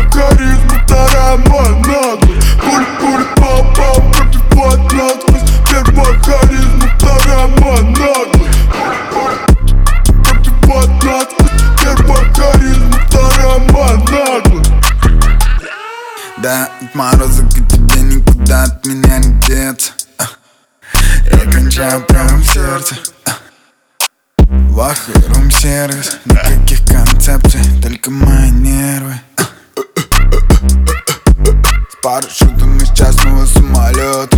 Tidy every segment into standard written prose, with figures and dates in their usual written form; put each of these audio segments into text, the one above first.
харизма, вторая моя наглость. Пуль-пуль, пау-пау, пробивает насквозь. Первая харизма, вторая моя наглость. Пробивает насквозь. Первая харизма, вторая моя наглость. Да, от мороза к тебе никуда от меня не деться. Я кончаю прямо в сердце. Вахуй, рум-сервис, никаких концепций, только мои нервы. С парашютом из частного самолета.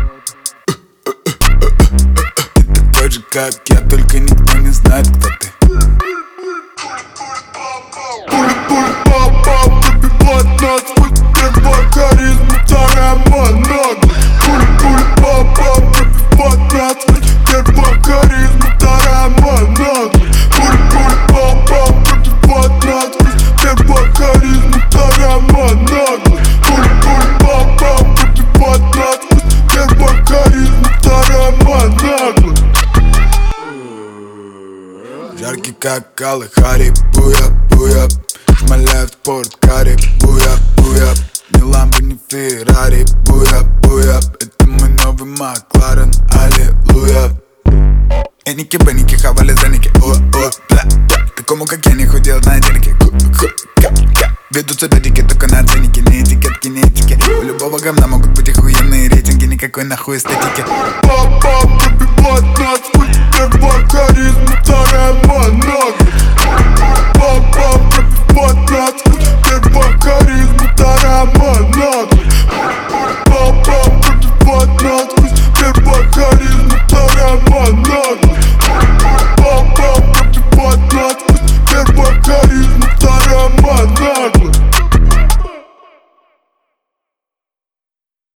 Ты такой же, как я, только никто не знает, кто ты. Пуль-пуль-пау-пау, пробивает насквозь. Первая харизма, вторая моя наглость. Пуль-пуль-пау-пау, пробивает насквозь. Первая харизма, вторая моя наглость. Пуль-пуль-пау-пау, пробивает насквозь. Первая харизма, вторая моя наглость. Пуль-пуль-пау-пау, пробивает насквозь. Первая харизма, вторая моя наглость. Жаркий как Калахари, буя-буя. Шмаляю в спорткаре, буя-буя. Ни ламбо, ни Феррари, буя-буя. Это мой новый Макларен, аллилуйя. Эники-беники, хавали заники, о-о, бля-бля. Такому, как я, не худел на денег. Ку-ку-ка-ка. Ведут себя дики, только на ценники. Не этикетки, не этики. У любого говна могут быть охуенные рейтинги. Никакой нахуй эстетики. Пау-пау, пробивает насквозь. Первая харизма, вторая моя наглость. Пау-пау, пробивает насквозь.